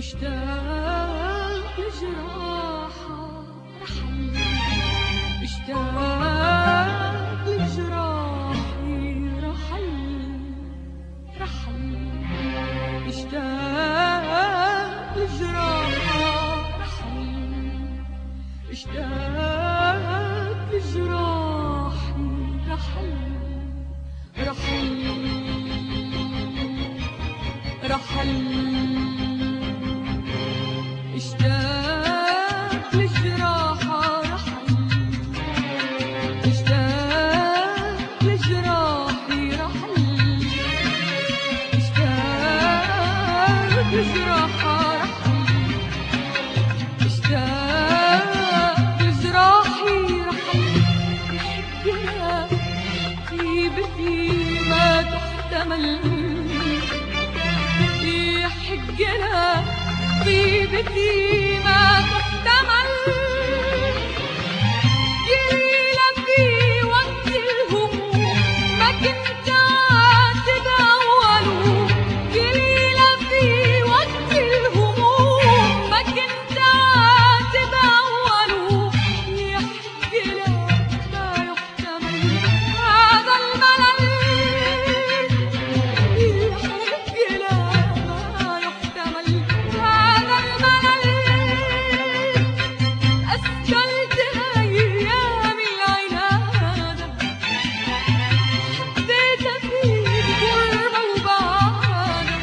اشتاق لجراحة رحل، اشتاق لجراحي رحل، رحل اشتاق لجراحة رحل، اشتاق لجراحي رحل، رحل رحل اشتاق لجراحة رحل، اشتاق لجراحي رحل، اشتاق لجراحة رحل، اشتاق لجراحي رحل. يحبنا طيبتي ما تحتمل، يحقنا طيبتي ما تحتمل، يليلة في وقت الهموم ما كنت عاتب أوله، يليلة في وقت الهموم ما كنت عاتب أوله، يحقنا ما يحتمل هذا الملل، يحقنا ما يحتمل هذا الملل. أسكلت أيام العنادة، حبيت فيك قربة وبعادة،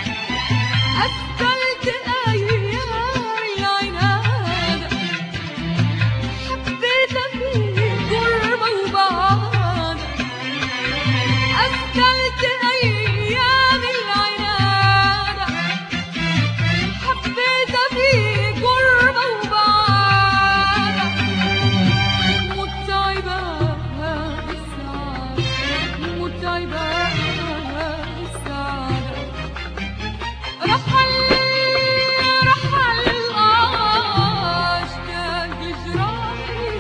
أسكلت أيام العنادة، حبيت فيك قربة وبعادة، أسكلت أيام العنادة، حبيت فيك قربة وبعادة، متعبة السعادة، متعبة السعادة. رحل رحل اشتاق لجراحي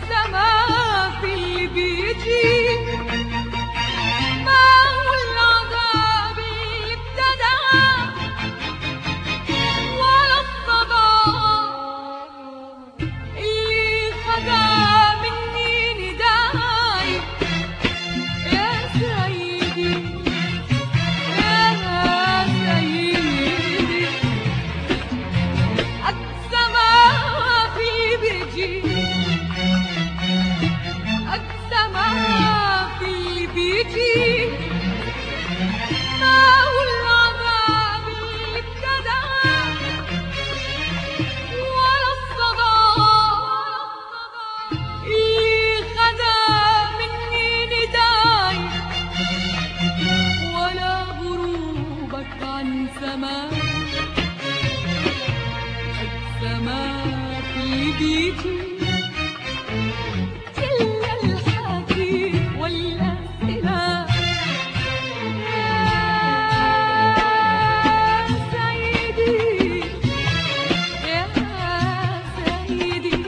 أقسى ما في اللي بيجي ما هو العذاب اللي ابتدى ولا الصدى اللي خدى مني نداي يا سيدي يا سيدي أقسى ما في بيجي أقسى ما في بيجي ما هو العذاب اللي ابتدى ولا الصدى اللي خدى مني نداي ولا غروبك عن سماء السماء في بيتي إلا الحكي والأسئلة يا سيدي يا سيدي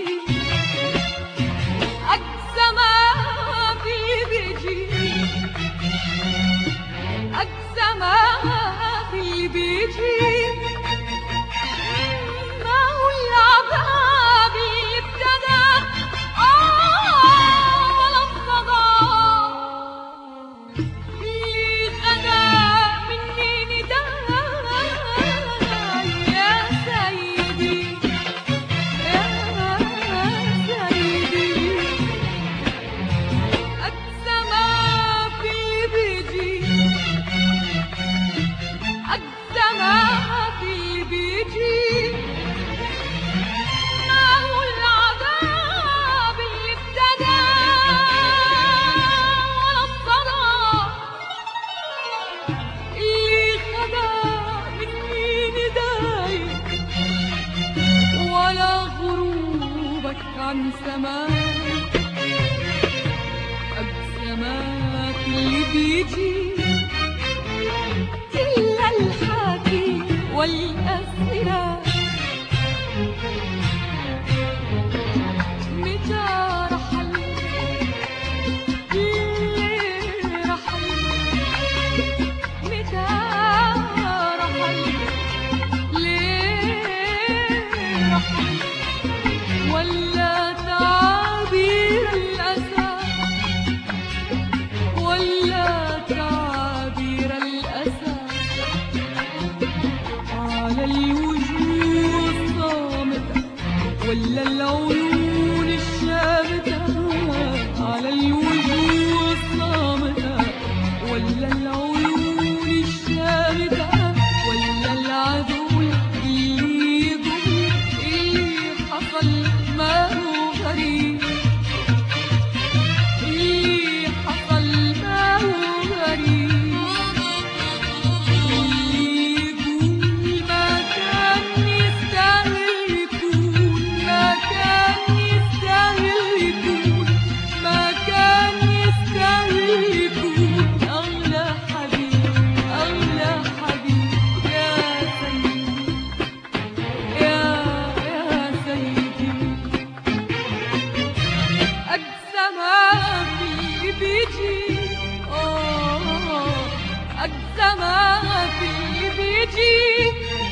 أقسى ما في بيجي أقسى ما في بيجي ما هو العذاب اللي ابتدى ولا الصدى اللي خدى مني نداي يا سيدي يا سيدي أقسى ما في بيجي أقسى ما في بيجي ما هو العذاب اللي ابتدى ولا الصدى اللي خدى مني نداي ولا غروبك عن سماء أقسى ما في اللي بيجي إلا الحكي والأسئلة متى رحل ليه رحل متى رحل ليه رحل ولا تعابير الأسى ولا تعابير الأسى على الوجوه الصامتة ولا العيون الشامتة على الوجوه الصامتة ولا العيون الشامتة ولا العدو اللي يقول اللي حصل ما هو غريب اللي حصل ما هو غريب اللي يقول ما كان يستاهل يكون ما كان يستاهل يكون ما كان يستاهل يكون أغلى حبيب يا سيدي يا سيدي أقسى ما في بيجي أقسى ما في بيجي